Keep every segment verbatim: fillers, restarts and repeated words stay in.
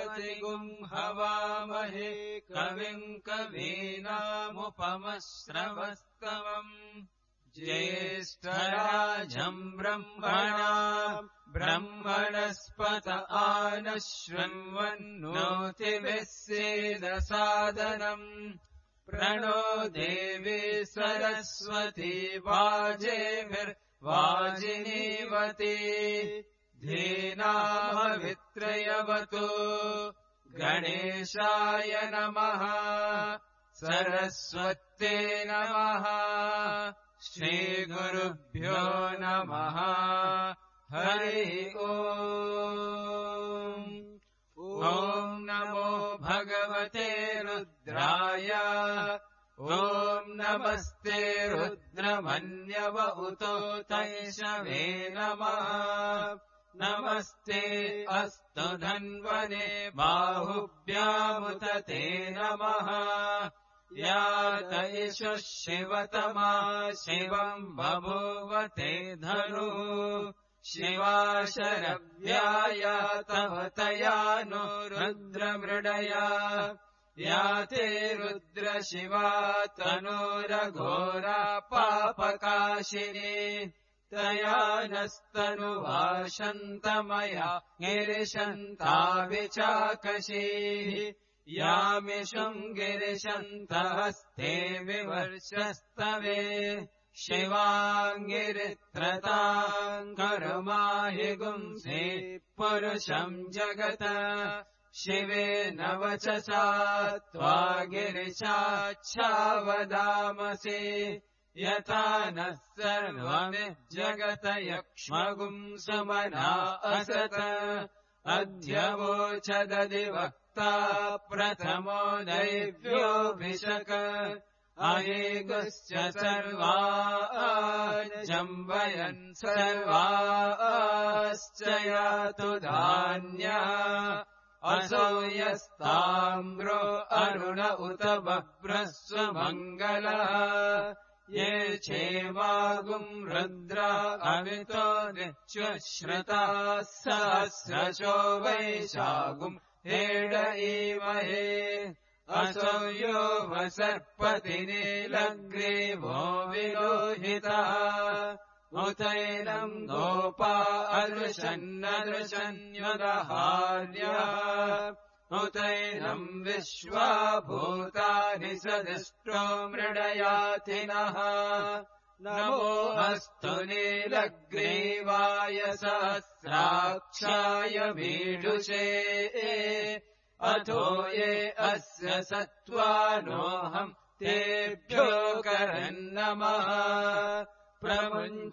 बृहस्पतिगुं हवामहे कविं कवीनामुपमश्रवस्तमम् ज्येष्ठराजम् ब्रह्मणा ब्रह्मणस्पत आनः शृण्वन्नोतिभिः सीदसादनम् प्रणो देवी सरस्वती वाजेभिर्वाजिनीवती धीनामवित्रयवतु गणेशाय नमः सरस्वत्यै नमः श्रीगुरुभ्यो नमः हरि ओम् ॐ नमो भगवते रुद्राय ॐ नमस्ते रुद्रमन्यव उतोतैषवे नमः नमस्ते अस्तु धन्वने बाहुभ्यामुत ते नमः यात इषुः शिवतमा शिवम् बभूवते धनुः शिवा शरव्याया तव तया नो रुद्रमृडया याते रुद्रशिवा तनोरघोरा पापकाशिनी तया नस्तनुवाशन्तमया गिरिशन्ता विचाकशीः यामिषुम् गिरिशन्तहस्ते विवर्षस्तवे शिवाङ्गिरित्रताम् करुमाहि गुंसे पुरुषम् जगत शिवेन वचसा त्वा गिरिशाच्छावदामसि यथा नः सर्वमिज्जगत यक्ष्मगुम् सुमना असत अध्यवोचदधिवक्ता प्रथमो दैव्योऽभिषक अयेगुश्च सर्वाजम्बयन् सर्वाश्च यातु धान्या असौ यस्ताम्रो अरुण उत बभ्रस्वमङ्गलः ये चेवागुम् रुद्रा अमितो निश्चश्रुताः सहस्रशो वैशागुम् हेड ईमहे असौ यो वसर्पति नीलग्रीवो विलोहितः उतैनम् गोपा अदृशन्नदृशन्युदहार्यः उतैनम् विश्वा भूतानि सदृष्टो मृडयातिनः नमो अस्तु नीलग्रीवाय सहस्राक्षाय मीढुषे अथो ये अस्य सत्त्वानोऽहम् तेभ्यो करन्नमः प्रमुञ्च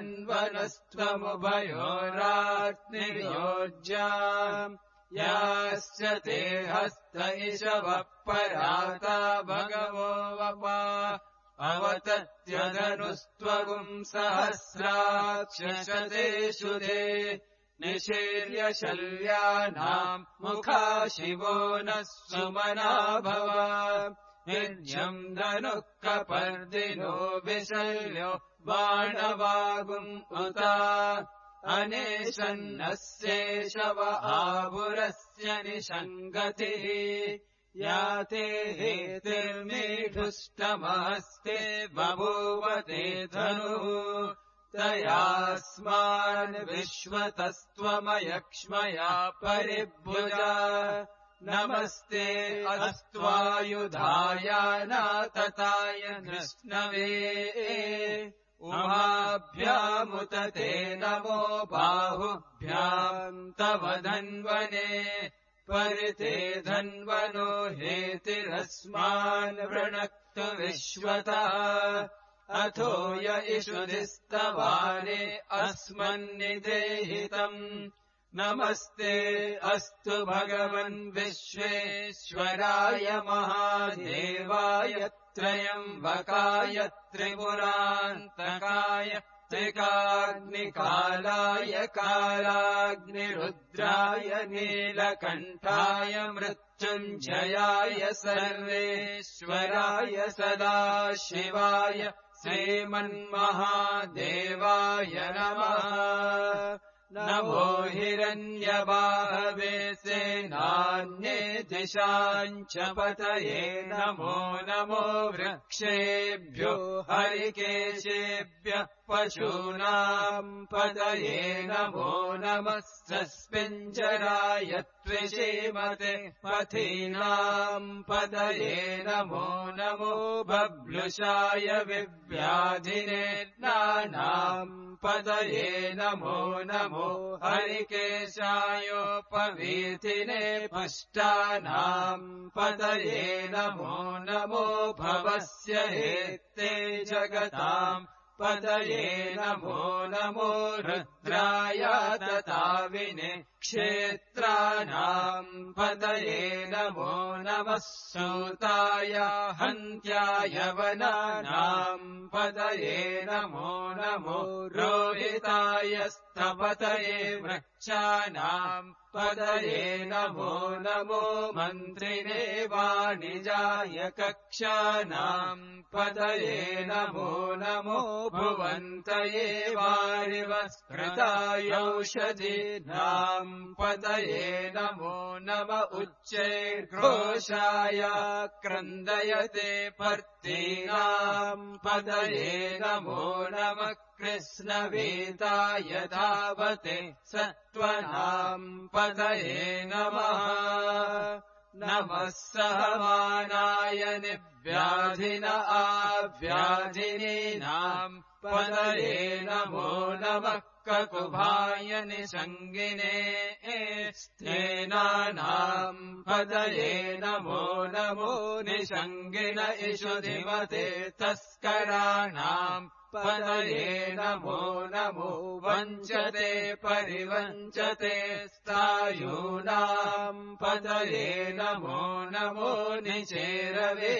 धन्वनस्त्वमुभयोराग्नियोज्याम् यास्य ते हस्त इषवः पराता भगवो वपा अवतत्यधनुस्त्वगुम् सहस्राक्षशतेषु ते निशीर्य शल्यानाम् मुखा शिवो नः सुमना भव निर्जम् धनुः कपर्दिनो विशल्यो बाणवागुम् उता अनेशन्नस्येषव आहुरस्य निषङ्गतिः याते हेतिर्मीढुष्टमहस्ते बभूवते धनुः तयास्मान् विश्वतस्त्वमयक्ष्मया परिभुजा नमस्ते अस्त्वायुधायानातताय कृष्णवे उमाभ्यामुत ते नमो बाहुभ्याम् तव धन्वने परिते धन्वनो हेतिरस्मान् वृणक्तु विश्वतः अथो य इषुधिस्तवाने अस्मन्निदेहितम् नमस्ते अस्तु भगवन् विश्वेश्वराय महादेवाय त्रयम्बकाय त्रिपुरान्तकाय त्रिकाग्निकालाय कालाग्निरुद्राय नीलकण्ठाय मृत्युञ्जयाय सर्वेश्वराय सदाशिवाय श्रीमन्महादेवाय नमः नमो हिरण्यबाहवे सेनान्ये दिशाञ्च पतये नमो नमो वृक्षेभ्यो हरिकेशेभ्यः पशूनाम् पतये नमो नमः सस्मिञ्जराय त्विषीमते पथीनाम् पतये नमो नमो बभ्लुषाय विव्याधिने नानाम् पतये नमो नमो हरिकेशायोपवीतिने पुष्टानाम् पतये नमो नमो भवस्य हेत्ते जगताम् पतये नमो नमो रुद्राय तताविने क्षेत्राणाम् पतये नमो नमः सूताय हन्त्याय वनानाम् पतये नमो नमो रोहिताय स्तपतये वृक्षाणाम् पतये नमो नमो मन्त्रिणे वाणिजाय कक्षानाम् पतये नमो नमो भुवन्तये वारिवस्कृताय औषधीनाम् पतये नमो नम उच्चैर्घोषाय क्रन्दयते पर्तीनाम् पतये नमो नमः कृष्णवेताय धावते सत्त्वनाम् पतये नमः नमः सहमानाय निव्याधिन आव्याधिनीनाम् पतये नमो नमः ककुभाय निषङ्गिने स्थेनानाम् पतये नमो नमो निषङ्गिन इषुधिमते तस्कराणाम् पतये नमो नमो वञ्चते परिवञ्चते स्थायूनाम् पतये नमो नमो निचेरवे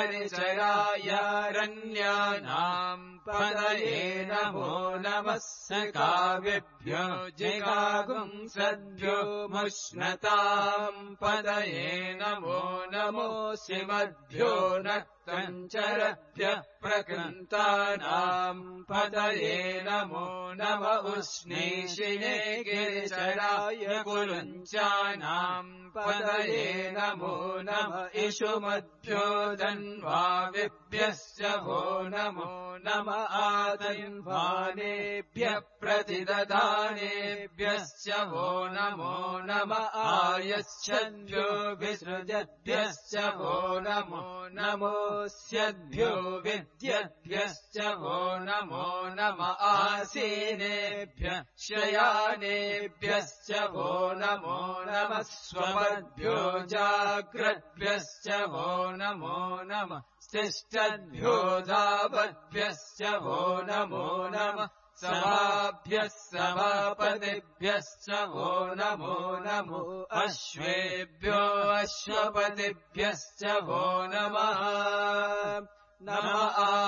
परिचरायारण्यानाम् पतये नमो नमः सकाव्यभ्यो जिगागुंसद्भ्यो मुष्णताम् पतये नमो नमो शिवद्भ्यो नक्तञ्चरभ्यः प्रकृन्तानाम् पतये नमो नम उष्णीषिणे गिरिचराय कुलुञ्चानाम् पतये नमो नम इषुमद्भ्यो धन्वाविभ्यश्च वो नमो नम आतन्वानेभ्यः प्रतिदधानेभ्यश्च वो नमो नम आयच्छद्भ्यो विसृजद्भ्यश्च वो नमो नमोऽस्यद्भ्यो विद्यद्भ्यश्च वो नमो नम आसीनेभ्यः शयानेभ्यश्च वो नमो नमः स्वपद्भ्यो जाग्रद्भ्यश्च वो नमो नमः शिष्टद्भ्यो धावद्भ्यश्च वो नमो नमः सभाभ्यः सभापतिभ्यश्च वो नमो नमो अश्वेभ्यो अश्वपतिभ्यश्च वो नमः नमः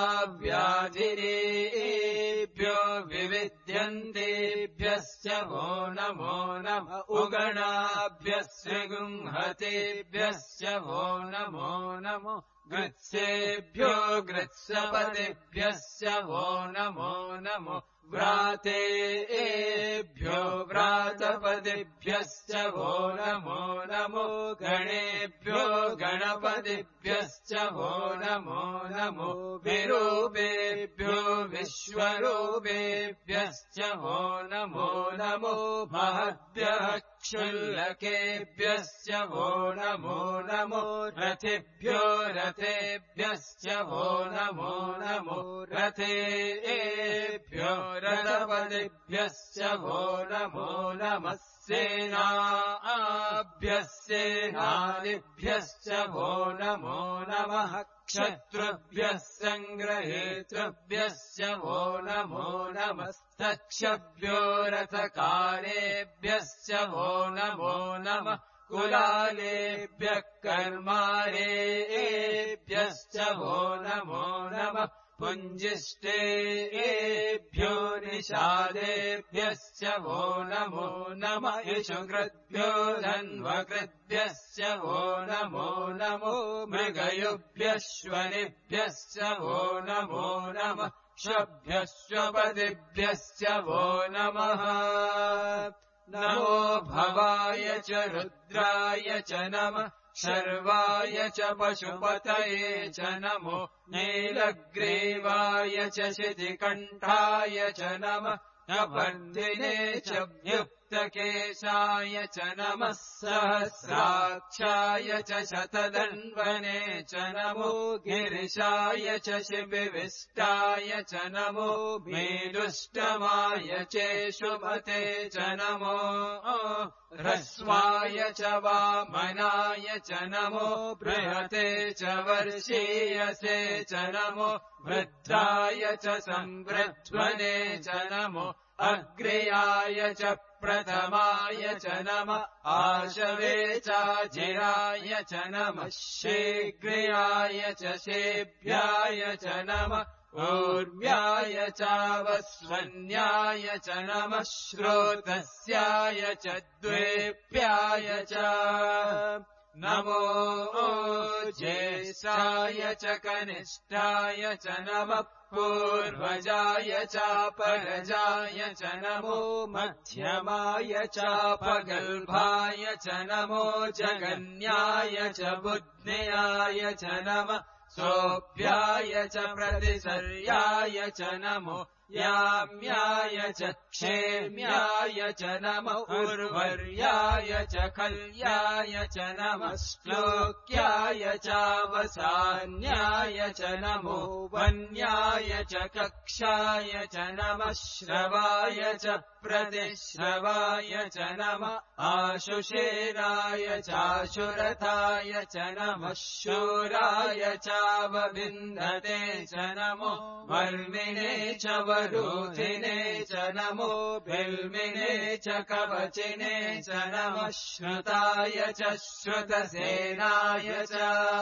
आव्याधिरेभ्यो विविध्यन्तेभ्यश्च वो नमो नमः उगणाभ्यः श्रीगुंहतेभ्यश्च वो नमो नमो गृत्सेभ्यो गृत्सपतिभ्यश्च वो नमो नमो व्रातेभ्यो व्रातपतिभ्यश्च वो नमो नमो गणेभ्यो गणपतिभ्यश्च वो नमो नमो विरूपेभ्यो विश्वरूपेभ्यश्च वो नमो नमो महद्भ्यः क्षुल्लकेभ्यश्च वो नमो नमो रथेभ्यो रथेभ्यश्च वो नमो नमो रथेभ्यो रथपतिभ्यश्च वो नमो नमः सेनाभ्यः सेनानिभ्यश्च वो नमो नमः क्षत्रुभ्यः सङ्ग्रहेतृभ्यश्च वो नमो नमस्तक्षभ्यो रथकारेभ्यश्च वो नमो नमः कुलालेभ्यः कर्मारेभ्यश्च वो नमो नमः पुञ्जिष्टेभ्यो निषादेभ्यश्च वो नमो नमः इषुकृद्भ्यो धन्वकृद्भ्यश्च वो नमो नमो मृगयुभ्यश्वरिभ्यश्च वो नमो नमः श्वभ्यश्वपदिभ्यश्च वो नमः नमो भवाय च रुद्राय च नमः शर्वाय च पशुपतये च नमो नीलग्रीवाय च शितिकण्ठाय च नमः नवर्धिने च युक्तकेशाय च नमः सहस्राक्षाय च शतधन्वने च नमो गिरिशाय च शिबिविष्टाय च नमो मेदुष्टमाय चेषुमते च नमो ह्रस्वाय च वामनाय च नमो बृहते च वर्षीयसे च नमो वृद्धाय च संवृध्वने च नमो अग्र्याय च प्रथमाय च नमः आशवे चाजिराय च नमः शीघ्राय च शेभ्याय च नमः ऊर्व्याय चावस्वन्याय च नमः श्रोतस्याय च द्वेप्याय च नमो ज्येष्ठाय च कनिष्ठाय च नमः पूर्वजाय चापरजाय च नमो मध्यमाय चापगल्भाय च नमो जगन्याय च बुद्ध्याय च नमः सोऽभ्याय च प्रतिसर्याय च नमो याम्याय च क्षेम्याय च नमः उर्वर्याय च खल्याय च नमः श्लोक्याय चावसान्याय च नमो वन्याय च कक्षाय च नमः श्रवाय च प्रतिश्रवाय च नमः आशुषेराय चाशुरथाय च नमः शूराय चावविन्दते च नमो वर्मिणे च वरूधिने च नमो बिल्मिने च कवचिने च नमः श्रुताय च श्रुतसेनाय च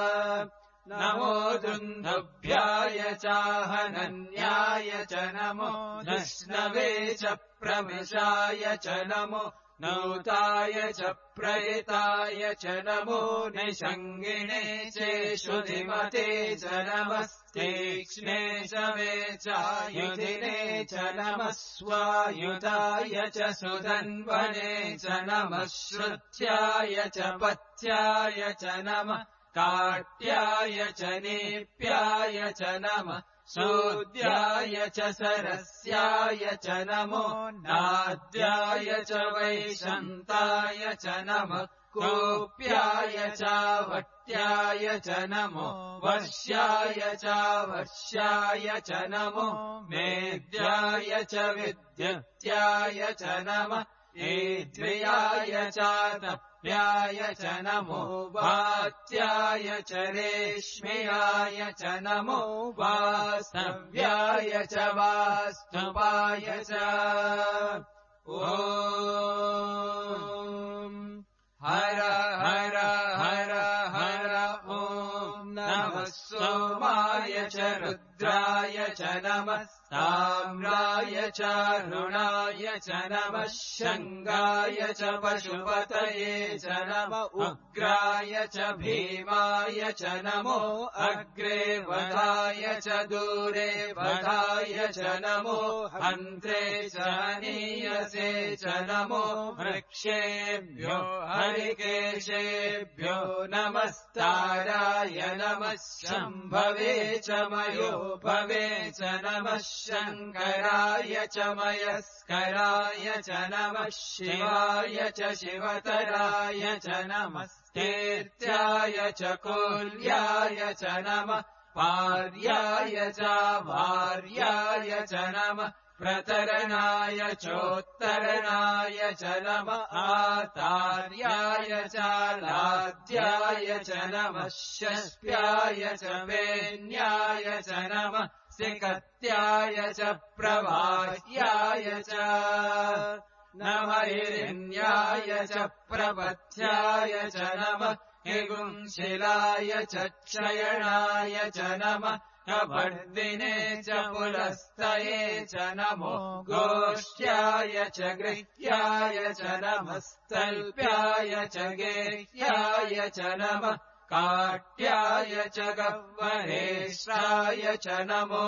नमो दुन्दुभ्याय चाहनन्याय च नमो धष्णवे च प्रमिषाय च नमो नौताय च प्रयिताय च नमो निषङ्गिणे चेषुधिमते च नमस्तीक्ष्णे शवे चायुधिने च नमः स्वायुधाय च सुधन्वने च नमः श्रुत्याय च पथ्याय च नमः काट्याय च नेप्याय च नमः सूद्याय च सरस्याय च नमो नाद्याय च वैशन्ताय च नमः कोप्याय चावट्याय च नमो वर्ष्याय चावर्ष्याय च नमो मेद्याय च विद्युत्याय च नमः एद्र्याय चातप्याय च नमो वात्याय च रेश्म्याय च नमो वास्तव्याय च वास्तुपाय च ॐ हर हर हर हर ॐ नमः सोमाय च रुद्राय च नमः ताम्राय च रुणाय च नमः शङ्गाय च पशुपतये च नमः उग्राय च भीमाय च नमो अग्रे वधाय च दूरे वधाय च नमो हन्त्रे च नीयसे च नमो वृक्षेभ्यो हरिकेशेभ्यो नमस्ताराय नमः शम्भवे च मयोभवे च नमः शङ्कराय च मयस्कराय च नमः शिवाय च शिवतराय च नमः तीर्थ्याय च कोल्याय च नमः पार्याय च भार्याय च नमः प्रतरणाय चोत्तरणाय च नमः आतार्याय च लाद्याय च नमः षष्ट्याय च वेन्याय च नमः सिकत्याय च प्रवाह्याय च नमः हिरण्याय च प्रपथ्याय च नमः हिगुंशिलाय च क्षयणाय च नमः कवर्दिने च पुलस्तये च नमो गोष्ठ्याय च गृह्याय च नमः स्तल्प्याय च गेह्याय च नमः काट्याय च गह्वरेष्ट्राय च नमो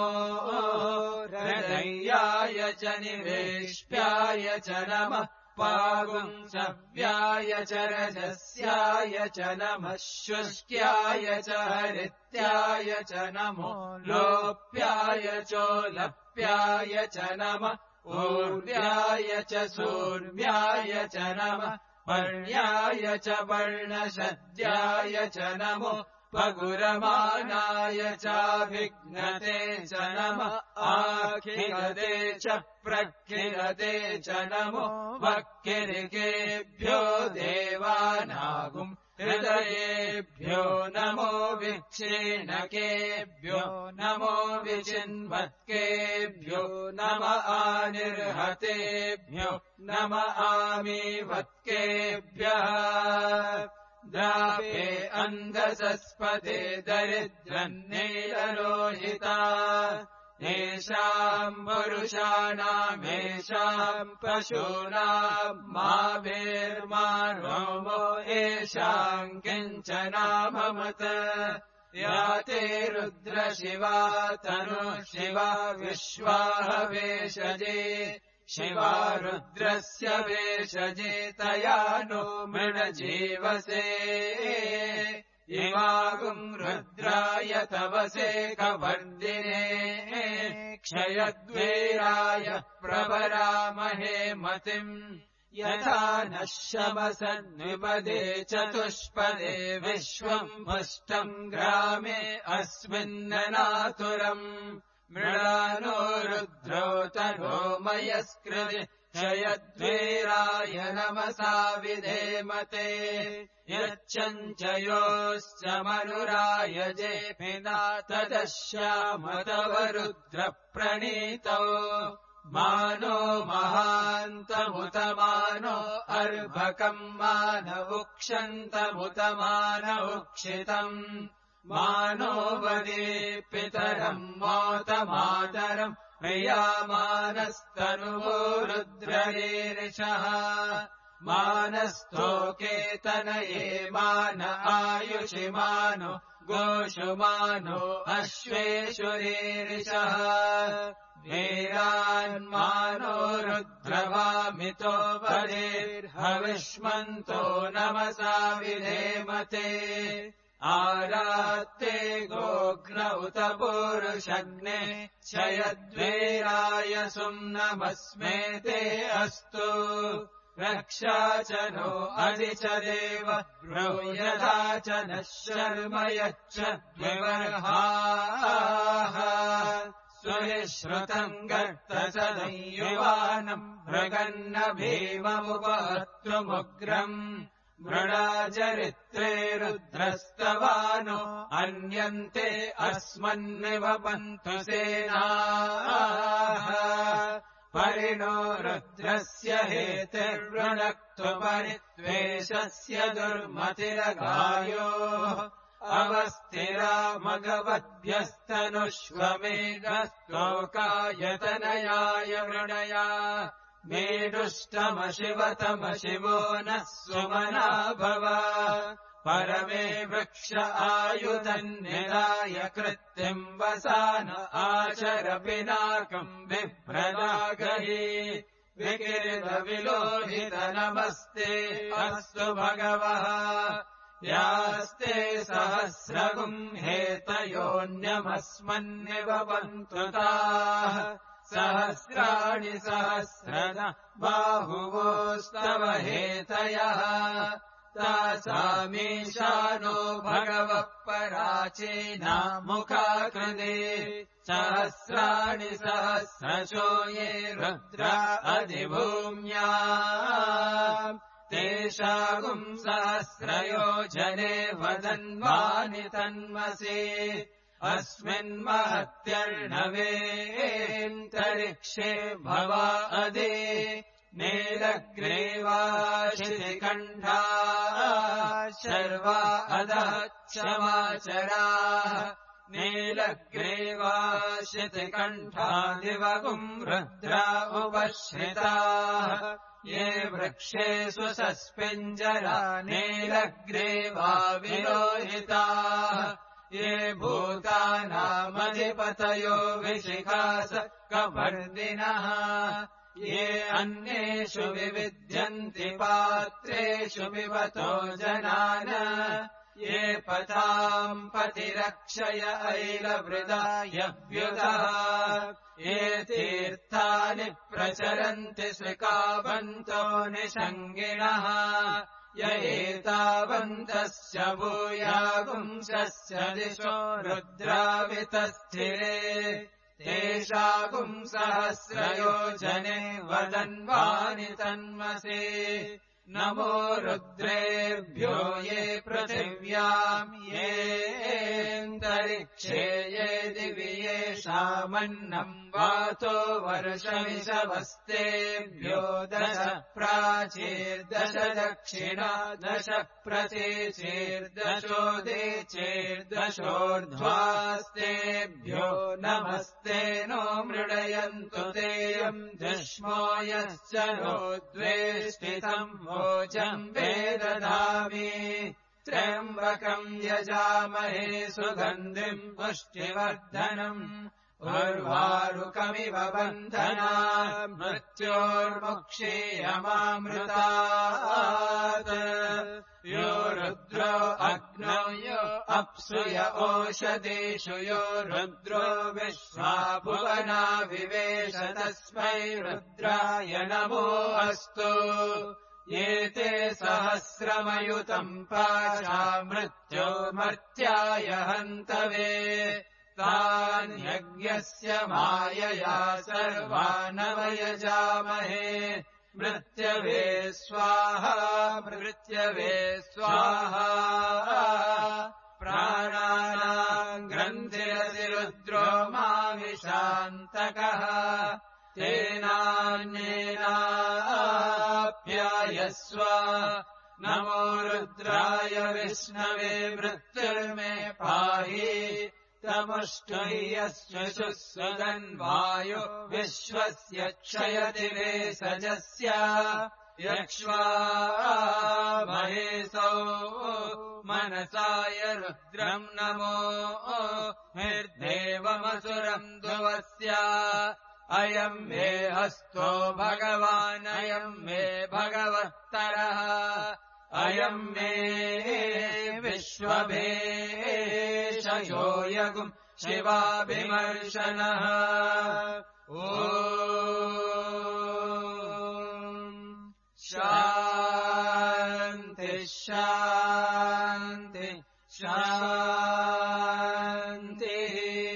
हृदयाय च निवेष्ट्याय च नमः पागुंसव्याय च रजस्याय च नमः शुष्क्याय च हरित्याय च नमो लोप्याय चोलप्याय च नमः ऊर्व्याय च सूर्व्याय च नमः पर्ण्याय च वर्णशद्याय च नमो पगुरमानाय चाभिघ्नते च नमः आखिलते च प्रखिलते च नमो वक्किरिकेभ्यो देवानागुम् हृदयेभ्यो नमो विक्षीणकेभ्यो नमो विचिन्वत्केभ्यो नम आनिर्हतेभ्यो नम आमीवत्केभ्यः द्रापे अन्धसस्पते दरिद्रन्नीललोहिता येषाम् पुरुषाणामेषाम् पशूनाम् माभिर्माणोमो येषाम् किञ्चनाममत या ते रुद्रशिवा तनुः शिवा विश्वाह वेषजे शिवा रुद्रस्य वेषजे तया नो मृणजीवसे इमागुम् रुद्राय तवसे कवर्दिने क्षयद्वीराय प्रवरामहे मतिम् यथा नः शमसन्निपदे चतुष्पदे विश्वम् मुष्टम् ग्रामे अस्मिन्ननातुरम् मृणानो रुद्रो तनो मयस्कृति क्षयद्वीराय नमसा विधेमते यच्चञ्चयोश्च मनुरायजे पिना तदश्याम तव रुद्रप्रणीतौ मानो महान्तमुत मानो अर्भकम् मानवुक्षन्तमुत मानवुक्षितम् मानो वदे पितरम् मोतमातरम् प्रियामानस्तनुवो रुद्ररीरिषः मानस्तोकेतनये मान आयुषि मानो गोषु मानो अश्वेषु रीरिषः वीरान्मानो रुद्रवामितो वदेर्हविष्मन्तो नमसा विधेमते आरात्ते गोघ्न उत पुरुषग्ने क्षयद्वीराय सुम्नमस्मे ते अस्तु रक्षा च नो अधि च देव ब्रूयधा च नः शर्म यच्च द्विवर्हाः सुनिश्रुतम् गर्त च दैयुवानम् मृगन्न भीममुपहत्तुमुग्रम् मृणाचरित्रे रुद्रस्तवानो अन्यन्ते अस्मन्निवपन्तु सेनाः परिणो रुद्रस्य हेतिर्वृणक्तु परित्वेषस्य दुर्मतिरगायोः अवस्थिरा मघवद्भ्यस्तनुष्वमेघस्तोकायतनयाय वृणया मेडुष्टमशिवतमशिवो नः सुमना भव परमे वृक्ष आयुधन्निराय कृत्तिम् वसान आचर पिनाकम् विप्रदागहि विकिरितविलोहित नमस्ते अस्तु भगवः यास्ते सहस्रगुम् हेतयोऽन्यमस्मन्निवपन्तु ताः सहस्राणि सहस्रन बाहुवोस्तव हेतयः तासामीशानो भगवः पराचीना मुखाकृते सहस्राणि सहस्रशो ये रुद्रा अधिभूम्या तेषागुम् सहस्रयोजने वदन्वानि तन्मसे अस्मिन्महत्यर्णवेऽन्तरिक्षे भवा अदे नीलग्रीवाशितिकण्ठा शर्वा अधः क्षमाचराः नीलग्रीवाशितिकण्ठा दिवगुम् रुद्रा उपश्रिताः ये वृक्षेषु सस्पिञ्जरा नीलग्रीवा विलोहिताः ये भूतानामधिपतयो विशिखास कवर्दिनः ये अन्येषु विविध्यन्ति पात्रेषु पिबतो जनान् ये पताम् पतिरक्षय ऐलवृदायव्युतः ये तीर्थानि प्रचरन्ति स्विकावन्तो निषङ्गिणः य एतावन्तस्य भूयागुंसस्य दिशो रुद्रावितस्थिरे तेषागुंसहस्रयोजने वदन्वानि तन्मसे नमो रुद्रेभ्यो ये पृथिव्याम् येऽन्तरिक्षे ये दिवि येषामन्नम् वातो वर्षमिषवस्तेभ्यो दश प्राचीर्दश दक्षिणा दश प्रतीचीर्दशोदीचीर्दशोर्ध्वास्तेभ्यो नमस्ते नो मृडयन्तु तेयम् दश्मो यश्च नो द्वेष्टितम् वोचम् वेदधामि त्र्यम्बकम् यजामहे सुगन्धिम् पुष्टिवर्धनम् उर्वारुकमिव बन्धनात् मृत्योर्मुक्षीयमामृतात् यो रुद्रो अग्नौ यो अप्सुय ओषधीषु यो रुद्रो विश्वा भुवना विवेश तस्मै रुद्राय नमो अस्तु एते सहस्रमयुतम् पाशा मृत्यो मर्त्याय हन्तवे तान्यज्ञस्य मायया सर्वानवयजामहे मृत्यवे स्वाहा मृत्यवे स्वाहा प्राणानाम् ग्रन्थिरसि रुद्रो माविशान्तकः तेनान्येनाप्यायस्व नमो रुद्राय विष्णवे मृत्युर्मे पाहि तमुष्टुयश्च सुसुदन्वायो विश्वस्य क्षयति वेशजस्य यक्ष्वा महेशौ मनसाय रुद्रम् नमो निर्देवमसुरम् ध्रुवस्य अयम् मे हस्तो भगवान् अयम् मे भगवत्तरः अयम् मे विश्वभेशयो यगुम् शिवाभिमर्शनः ॐ शान्ति शान्ति शान्तिः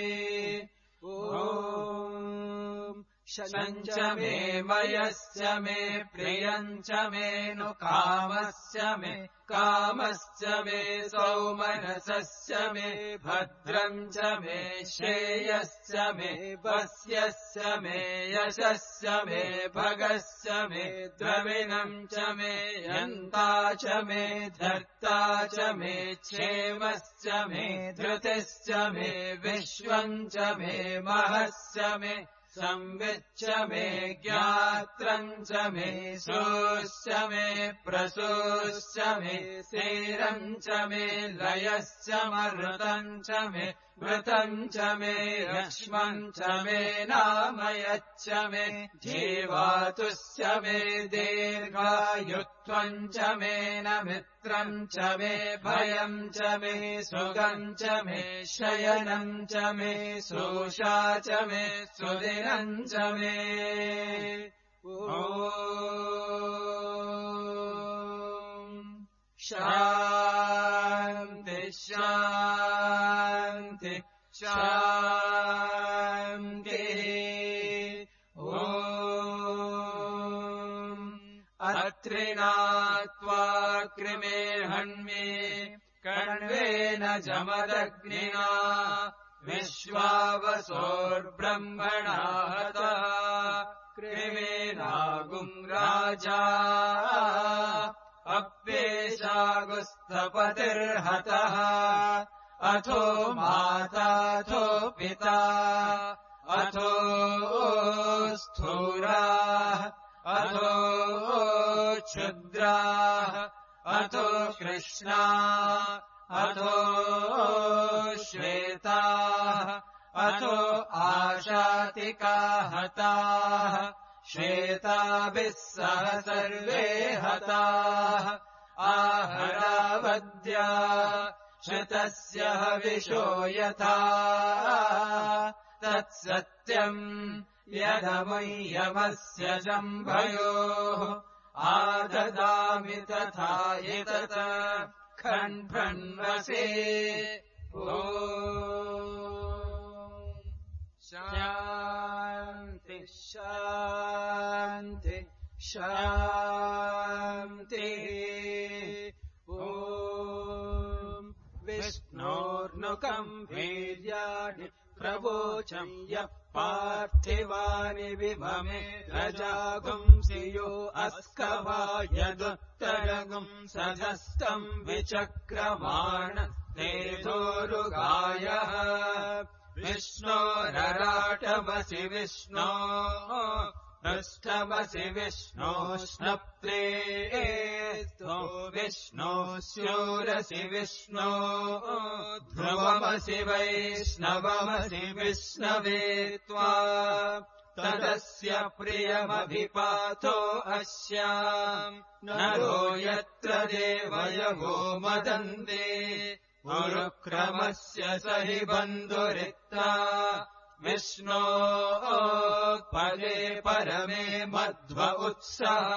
शनञ्च मे मयश्च मे प्रियञ्च मे नु कामस्य मे कामश्च मे सौमनसश्च मे भद्रम् च मे श्रेयश्च मे वस्यश्च मे यशश्च मे भगश्च मे द्रविणम् च मे यन्ता च मे धर्ता च मे क्षेमश्च मे धृतिश्च मे विश्वम् च मे महश्च मे संविच्च मे ज्ञात्रम् च मे सोश्च मे प्रसोश्च मे सेरम् च मे लयश्च मरुतम् च मे मृतम् च मे लक्ष्मम् च मे नामयच्च मे जीवातुश्च मे दीर्घायुत्वम् च मे न मित्रम् च मे भयम् च मे सुगम् च मे शयनम् च मे सोषा च मे सुदिनम् च मे ॐ शान्ति शान्ति शान्तिः ॐ अत्रिणात्वा कृमे हन्मे कण्वेन जमदग्निना विश्वावसोर्ब्रह्मणा हतः कृमेनागुम् राजा अप्येषागुस्थपतिर्हतः अथो माताथो पिता अथो स्थूराः अथो क्षुद्राः अथो कृष्णा अथो श्वेताः अथो आशातिका हताः श्वेताभिः सह सर्वे हताः आहरावद्या श्रुतस्य हविषो यथा तत्सत्यम् यदमुह्यमस्य जम्भयोः आददामि तथा एतत् खण्फण्वसे ॐ शान्ति शान्ति शान्तिः ॐ विष्णोर्नुकम् वीर्याणि प्रवोचं यः पार्थिवानि विभमे रजागुंसि यो अस्कवायदुत्तरगुं सधस्तम् विचक्रमाण तेजोरुगायः विष्णोरराटमसि विष्णो पृष्ठमसि विष्णो स्नप्तेस्तो विष्णो स्योरसि विष्णो ध्रुवमसि वैष्णवमसि विष्णवे त्वा तदस्य प्रियमभिपातो अस्याम् नरो यत्र देवयवो मदन्ते गुरुक्रमस्य स हि बन्धुरित्ता विष्णो पदे परमे मध्व उत्सः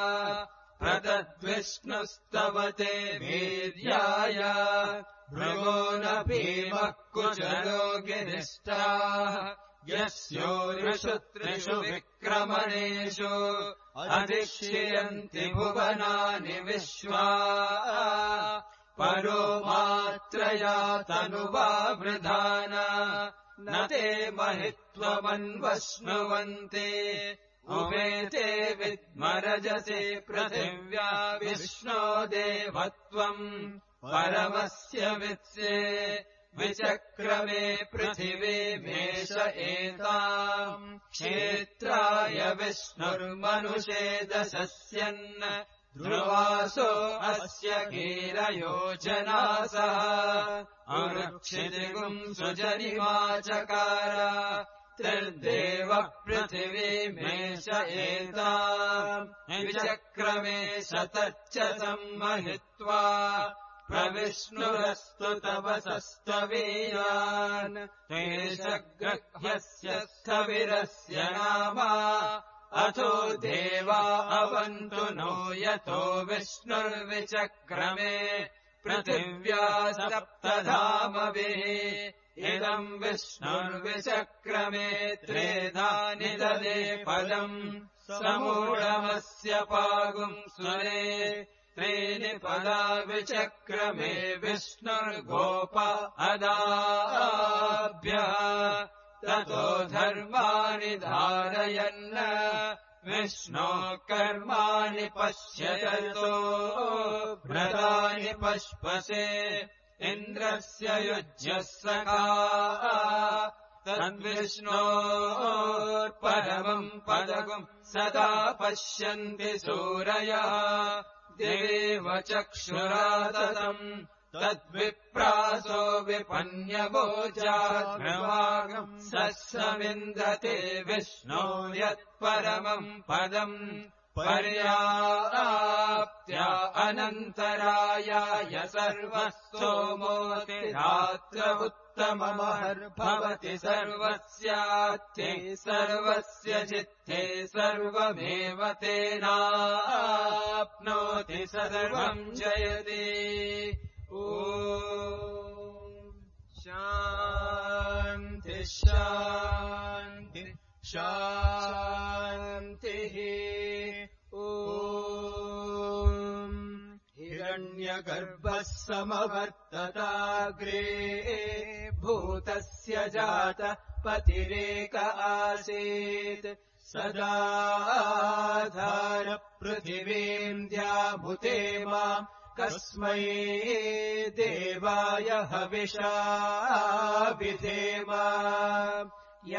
प्रदद्विष्णुस्तवते वीर्याय भृगो न भीमः कुचलो गिरिष्टाः यस्योरुषु त्रिषु विक्रमणेषु अधिक्ष्यन्ति भुवनानि विश्वा परो मात्रया तनुवा वृधान न ते महित्वमन्वश्नुवन्ते उभेते विद्मरजसे पृथिव्या विष्णो देवत्वम् परमस्य वित्से विचक्रमे पृथिवीमेष एताम् क्षेत्राय विष्णुर्मनुषे दशस्यन्न ध्रुवासो अस्य कीरयोजनासः अनुक्षितिगुम् सुजनिमाचकार त्रिर्देव पृथिवीमेष एताम् विचक्रमे शतच्च सम्महित्वा प्रविष्णुरस्तु तपसस्तवीयान् तेष गृह्यस्य स्थविरस्य नाम अथो देवा अवन्तु नो यतो विष्णुर्विचक्रमे पृथिव्या सप्तधामभिः इदम् विष्णुर्विचक्रमे त्रेधा निददे पदम् समूढमस्य पागुम् सुरे त्रीणि पदा विचक्रमे विष्णुर्गोप अदाभ्यः ततो धर्माणि धारयन् विष्णो कर्माणि पश्यतो व्रतानि पश्पसे इन्द्रस्य युज्यः सखा तद्विष्णोर्परमम् पदगुम् सदा पश्यन्ति सूरयः देव चक्षुराततम् तद्विप्रासो विपन्यवोजाग्रवागम् सस्समिन्द्रते विष्णो यत्परमम् पदम् पर्याप्त्या अनन्तरायाय सर्वः सोमोति रात्र उत्तममहर्भवति सर्वस्यात्ये सर्वस्य चित्ते सर्वमेव तेनाप्नोति सर्वम् जयति ॐ शान्ति शान्ति शान्तिः ॐ हिरण्यगर्भः समवर्तताग्रे भूतस्य जात पतिरेक आसीत् सदाधार पृथिवीम् द्याभुते माम् कस्मै देवाय हविषा विधेम य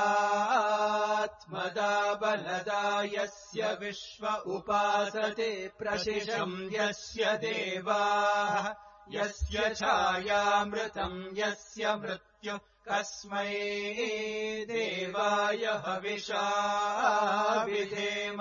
आत्मदा बलदा यस्य विश्व उपासते प्रशिशम् यस्य देवाः यस्य छायामृतम् यस्य मृत्युः कस्मै देवाय हविषा विधेम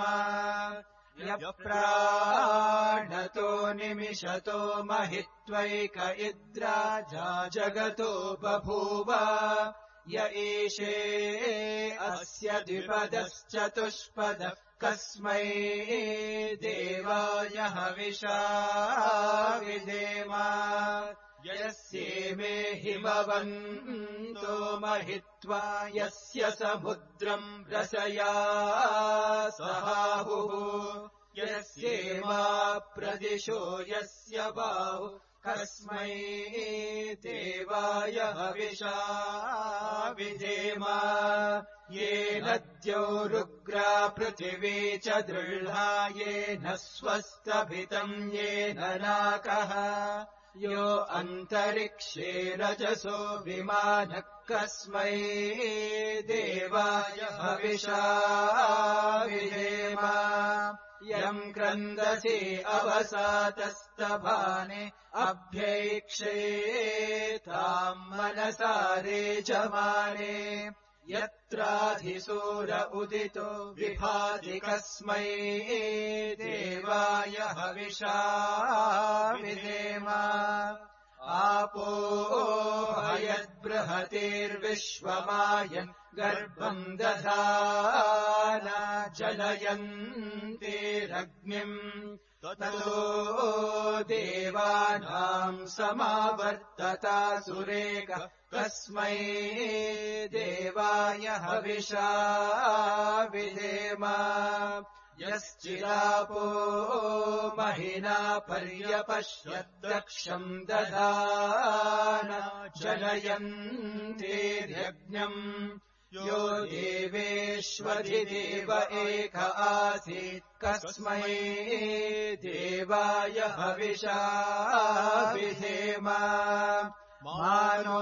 यप्राणतो निमिषतो महित्वैक इद्राजा जगतो बभूव य ईशे अस्य द्विपदश्चतुष्पदः कस्मै देवाय हविषा विधेम यस्येमे हिमवन्तो महित्वा यस्य समुद्रम् रसया सहाहुः यस्येमा प्रदिशो यस्य बाहु कस्मै देवाय हविषा विधेम येन द्यौरुग्रा पृथिवी च दृढा येन स्वस्तभितम् येन नाकः यो अन्तरिक्षे रजसो विमानः कस्मै देवाय हविषा विधेम यम् क्रन्दसि अवसातस्तभाने अभ्यैक्षेताम् मनसा रेजमाने यत्राधिसूर उदितो विभाति कस्मै देवाय हविषा विधेम आपो हयद्बृहतेर्विश्वमायन् गर्भम् दधाना जनयन्तेरग्निम् ततो देवानाम् समावर्तता सुरेकः कस्मै देवाय हविषा विधेम यश्चिरापो महिना पर्यपश्यद्दक्षम् दधाना जनयन्तेर्यज्ञम् यो देवेष्वधिदेव एक आसीत् कस्मै देवाय हविषा विधेम मानो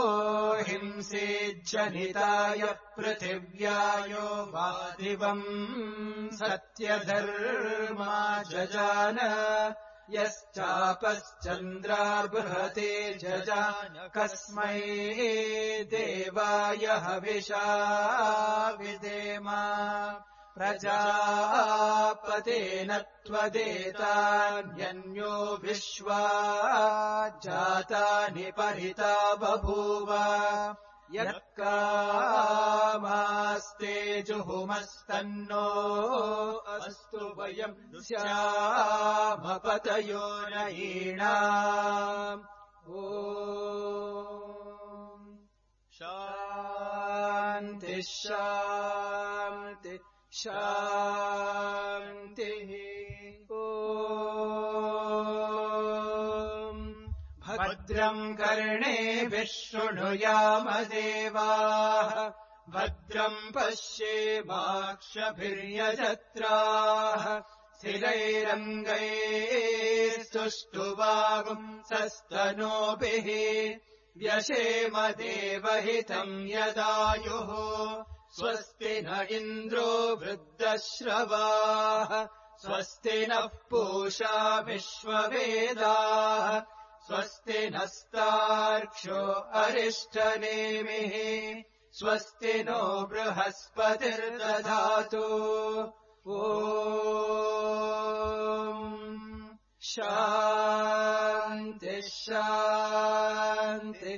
हिंसेज्जनिताय पृथिव्यायो वादिवम् सत्यधर्मा जजान यश्चापश्चन्द्रार्बृहते जजान कस्मै देवाय हविषा विधेम प्रजापतेन त्वदेतान्यन्यो विश्वा जातानि परिता बभूव यत्कामास्ते जुहुमस्तन्नो अस्तु वयम् स्यामपतयो नयीणाम् ॐ शान्ति शान्ति शान्तिः ॐ भद्रम् कर्णेभिः शृणुयाम देवाः भद्रम् पश्येमाक्षभिर्यजत्राः स्थिरैरङ्गैस्तुष्टुवागुंसस्तनूभिः व्यशेम देवहितम् यदायुः स्वस्ति न इन्द्रो वृद्धश्रवाः स्वस्ति नः पूषा विश्ववेदाः स्वस्ति नस्तार्क्ष्यो अरिष्टनेमिः स्वस्ति नो बृहस्पतिर्दधातु ॐ शान्ति शान्ति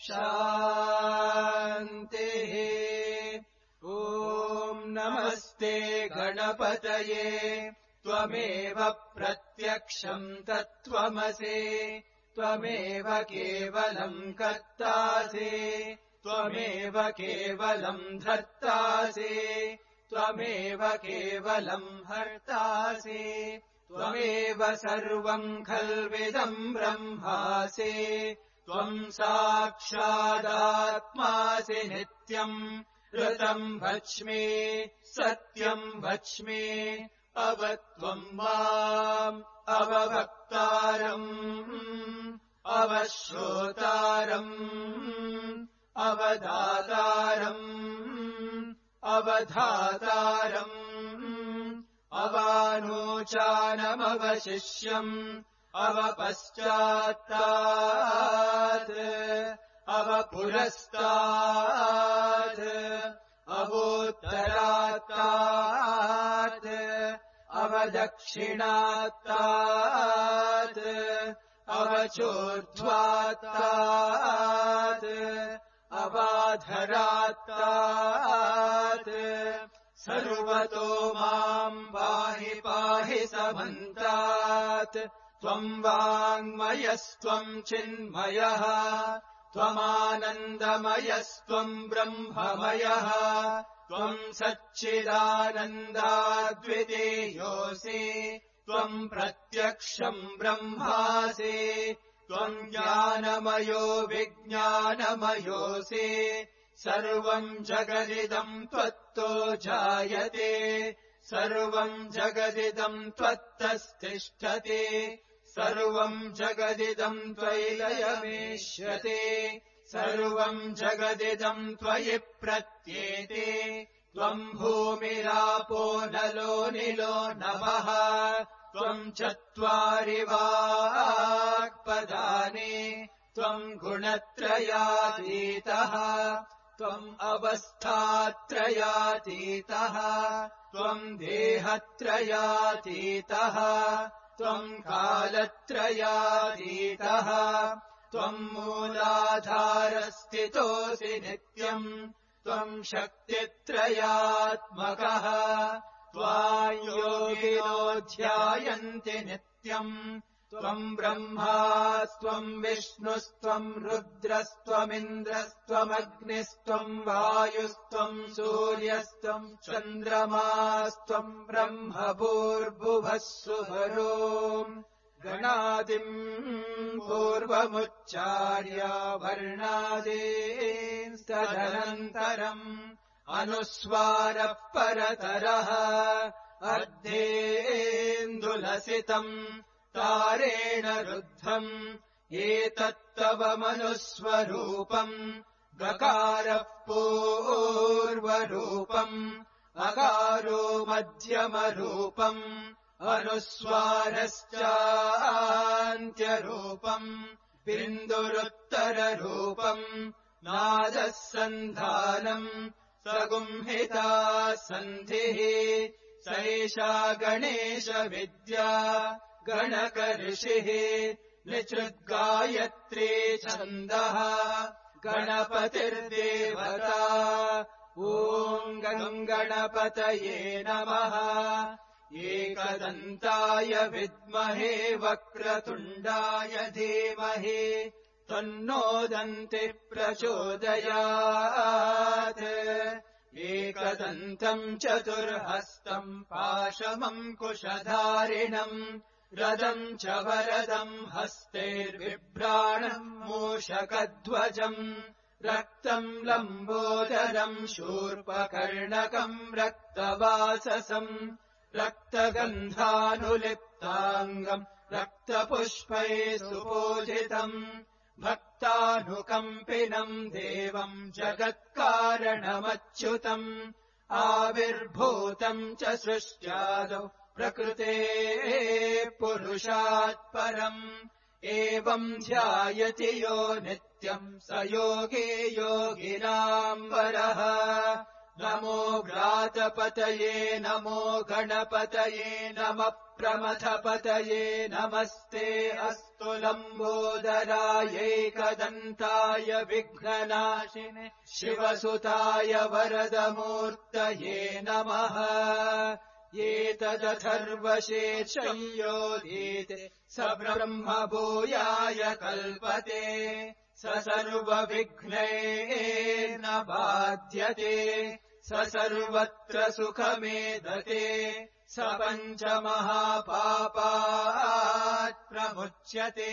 शान्तिः ॐ नमस्ते गणपतये त्वमेव प्रत्यक्षम् तत्त्वमसि त्वमेव केवलम् कर्तासि त्वमेव केवलम् धर्तासि त्वमेव केवलम् हर्तासि त्वमेव सर्वम् खल्विदम् ब्रह्मासि त्वम् साक्षादात्मासि नित्यम् ऋतम् वच्मि सत्यम् वच्मि अवत्वम् माम् अवभक्तारम् अवश्रोतारम् अवदातारम् अवधातारम् अवानोचानमवशिष्यम् अवपश्चात्तात् अवपुरस्तात् अवोत्तरात्तात् अवदक्षिणात्तात् अवचोर्ध्वात्तात् अवाधरात्तात् सर्वतो माम् पाहि पाहि समन्तात् त्वम् वाङ्मयस्त्वम् चिन्मयः त्वमानन्दमयस्त्वम् ब्रह्ममयः त्वम् सच्चिदानन्दाद्वितीयोऽसि त्वम् प्रत्यक्षम् ब्रह्मासि त्वम् ज्ञानमयो विज्ञानमयोऽसि सर्वम् जगदिदम् त्वत्तो जायते सर्वम् जगदिदम् त्वत्तस्तिष्ठति सर्वम् जगदिदम् त्वयि लयमेष्यते सर्वम् जगदिदम् त्वयि प्रत्येते त्वम् भूमिरापो नलो निलो नभः त्वम् चत्वारि वाक्पदानि त्वम् गुणत्रयातीतः त्वम् अवस्थात्रयातीतः त्वम् देहत्रयातीतः त्वम् कालत्रयातीतः त्वम् मूलाधारस्थितोऽसि नित्यम् त्वम् शक्तित्रयात्मकः त्वाम् योगिनो ध्यायन्ति नित्यम् त्वम् ब्रह्मास्त्वम् विष्णुस्त्वम् रुद्रस्त्वमिन्द्रस्त्वमग्निस्त्वम् वायुस्त्वम् सूर्यस्त्वम् चन्द्रमास्त्वम् ब्रह्म भूर्भुवः सुवरो गणादिम् पूर्वमुच्चार्य वर्णादींस्तदनन्तरम् अनुस्वारः परतरः अर्धेन्दुलसितम् तारेण रुद्धम् एतत्तव मनुस्वरूपम् गकारः पूर्वरूपम् अकारो मध्यमरूपम् अनुस्वारश्चान्त्यरूपम् बिन्दुरुत्तररूपम् नादः सन्धानम् सगुंहिता सन्धिः सैषा गणेशविद्या गणकऋषिः निचृद्गायत्री छन्दः गणपतिर्देवता ॐ गणपतये नमः एकदन्ताय विद्महे वक्रतुण्डाय धीमहि तन्नो दन्तिः प्रचोदयात् एकदन्तम् चतुर्हस्तम् पाशमम् कुशधारिणम् रदम् च वरदम् हस्तैर्बिभ्राणम् मूषकध्वजम् रक्तम् लम्बोदरम् शूर्पकर्णकम् रक्तवाससम् रक्तगन्धानुलिप्ताङ्गम् रक्तपुष्पैः सुपूजितम् भक्तानुकम्पिनम् देवम् जगत्कारणमच्युतम् आविर्भूतम् च सृष्ट्यादौ प्रकृतेः पुरुषात् परम् एवम् ध्यायति यो नित्यम् स योगी योगिनाम् वरः नमो व्रातपतये नमो गणपतये नमः प्रमथपतये नमस्ते अस्तु लम्बोदरायैकदन्ताय विघ्ननाशिने शिवसुताय वरदमूर्तये नमः एतदथर्वशेषम् योधीते स ब्रह्म भूयाय कल्पते स सर्वविघ्नैर्न बाध्यते स सर्वत्र सुखमेधते स पञ्चमहापापात् प्रमुच्यते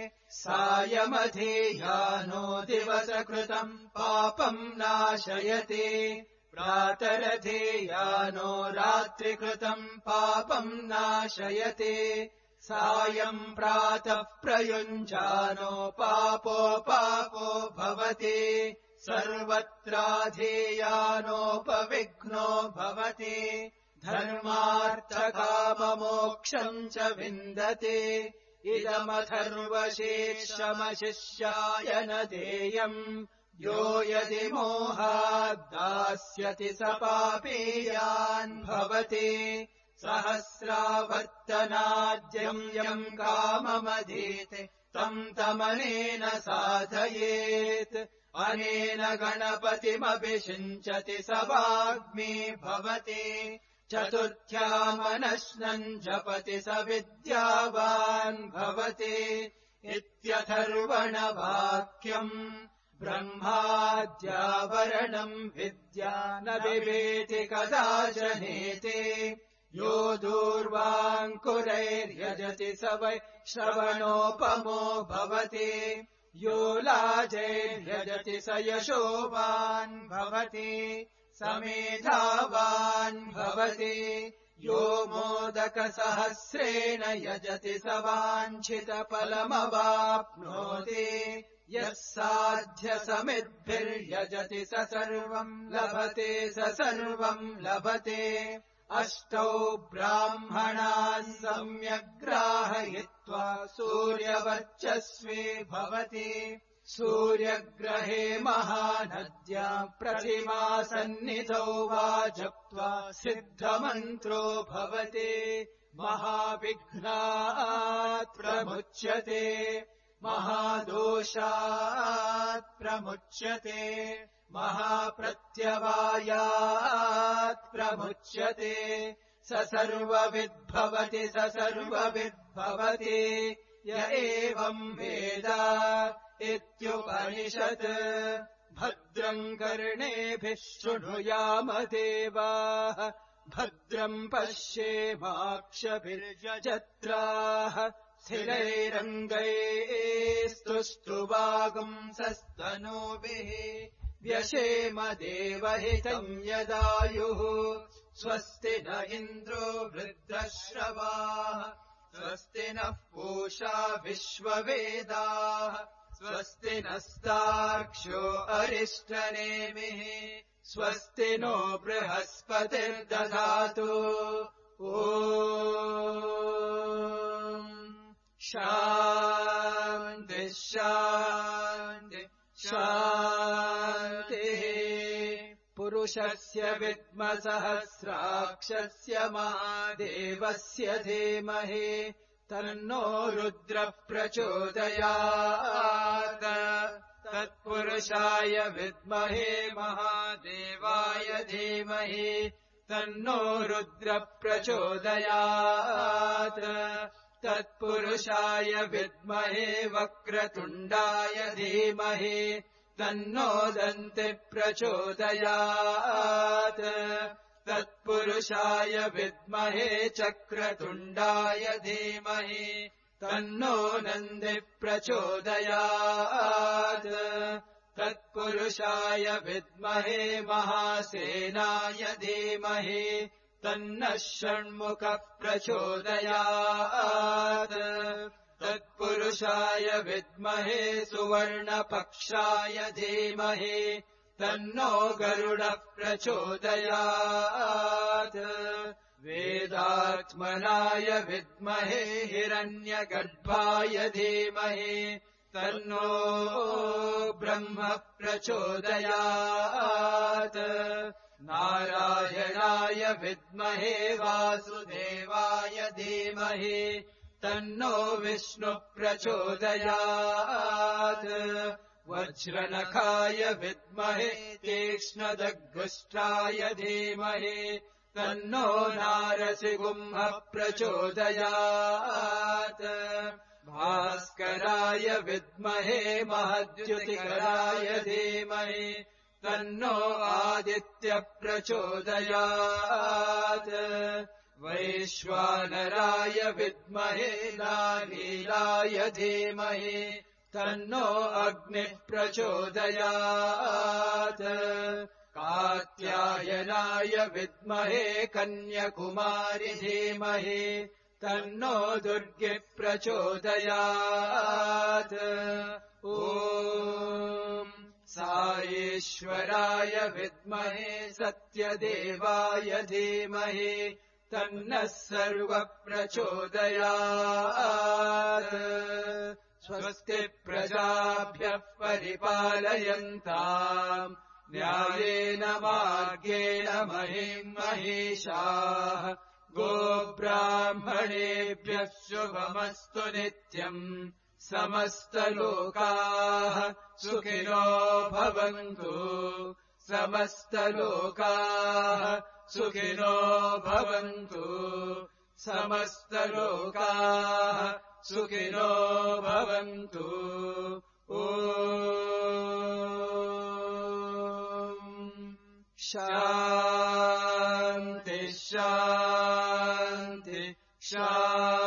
सायमधीयानो दिवसकृतम् पापम् नाशयति प्रातरधीयानो रात्रिकृतम् पापम् नाशयति सायम् प्रातः प्रयुञ्जानो पापो पापो भवति सर्वत्राधेयानोपविघ्नो भवति धर्मार्थकाममोक्षम् च विन्दते इदमथर्वशीर्षमशिष्याय न देयम् यो यदि मोहाद्दास्यति स पापीयान् भवति सहस्रावर्तनाद्यम् यम् काममधीते तम् तमनेन साधयेत् अनेन गणपतिमभिषिञ्चति स वाग्मी भवति चतुर्थ्यामनश्नम् जपति स विद्यावान् भवति इत्यथर्वणवाक्यम् ब्रह्माद्यावरणम् विद्या न बिभेति कदाचनेति यो दूर्वाङ्कुरैर्यजति स वै श्रवणोपमो भवति यो लाजैर्यजति स यशोवान् भवति स मेधावान् भवति यो मोदकसहस्रेण यजति स वाञ्छितफलमवाप्नोति यः साध्यसमिद्भिर्यजति स सर्वम् लभते स सर्वम् लभते अष्टौ ब्राह्मणान् सम्यग्राहयित्वा सूर्यवर्चस्वी भवति सूर्यग्रहे महानद्याम् प्रतिमासन्निधौ वा जप्त्वा सिद्धमन्त्रो भवति महाविघ्नात् प्रमुच्यते महादोषात् प्रमुच्यते महाप्रत्यवायात् प्रमुच्यते स सर्वविद्भवति स सर्वविद्भवति य एवम् वेद इत्युपनिषत् भद्रम् कर्णेभिः शृणुयाम देवाः भद्रम् पश्येमाक्षभिर्यजत्राः स्थिरैरङ्गैस्तुष्टुवागुंसस्तनूभिः व्यशेम देवहितम् यदायुः स्वस्ति न इन्द्रो वृद्धश्रवाः स्वस्ति नः पूषा विश्ववेदाः स्वस्ति नस्तार्क्ष्यो अरिष्टनेमिः स्वस्ति नो बृहस्पतिर्दधातु ॐ शान्ति शान्ति शान्तिः पुरुषस्य विद्मसहस्राक्षस्य महादेवस्य धीमहि तन्नो रुद्रः प्रचोदयात् तत्पुरुषाय विद्महे महादेवाय धीमहि तन्नो रुद्रः प्रचोदयात् तत्पुरुषाय विद्महे वक्रतुण्डाय धीमहि तन्नो दन्तिः प्रचोदयात् तत्पुरुषाय विद्महे चक्रतुण्डाय धीमहि तन्नो नन्दिः प्रचोदयात् तत्पुरुषाय विद्महे महासेनाय धीमहि तन्नः षण्मुखः प्रचोदयात् तत्पुरुषाय विद्महे सुवर्णपक्षाय धीमहि तन्नो गरुडः प्रचोदयात् वेदात्मनाय विद्महे हिरण्यगर्भाय धीमहि तन्नो ब्रह्म प्रचोदयात् नारायणाय विद्महे वासुदेवाय धीमहि तन्नो विष्णुः प्रचोदयात् वज्रनखाय विद्महे तीक्ष्णदग्गुष्टाय धीमहि तन्नो नारसिंहः प्रचोदयात् भास्कराय विद्महे महद्युतिकराय धीमहि तन्नो आदित्यः प्रचोदयात् वैश्वानराय विद्महे नालीलाय धीमहि तन्नो अग्निः प्रचोदयात् कात्यायनाय विद्महे कन्याकुमारि धीमहि तन्नो दुर्गिः प्रचोदयात् ॐ साये महेश्वराय विद्महे सत्यदेवाय धीमहि तन्नः सर्वप्रचोदयात् स्वस्ति प्रजाभ्यः परिपालयन्ताम् न्यायेन मार्गेण महिम् महिषाः गोब्राह्मणेभ्यः शुभमस्तु नित्यम् समस्तलोकाः सुखिनो भवन्तु समस्तलोकाः सुखिनो भवन्तु समस्तलोकाः सुखिनो भवन्तु ॐ शान्ति शान्ति शान्ति